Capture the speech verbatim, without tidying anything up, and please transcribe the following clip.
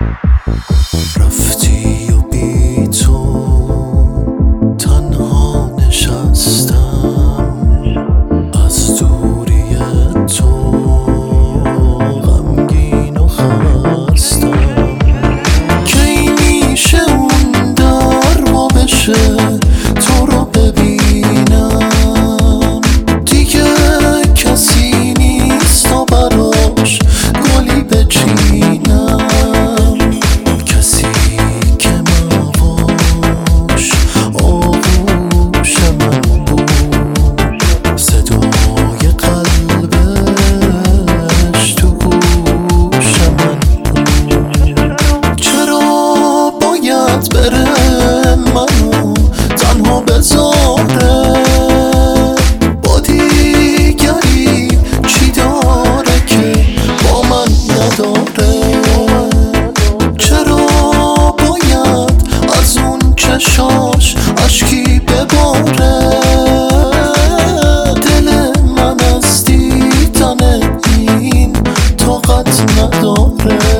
رفتی و بی تو تنها نشستم، از دوری تو غمگین و خستم. کی میشه اون در وا بشه تو رو ببینم؟ دیگه کسی نیست تا براش گلی بچینم. کسی که مواش آغوش من بود، صدای قلبش تو گوش من بود. چرا باید بره منو تنها بذاره؟ با دیگری چی داره که با من نداره؟ چرا باید از اون چشاش اشکی بباره؟ دل من از دیدن این طاقت نداره.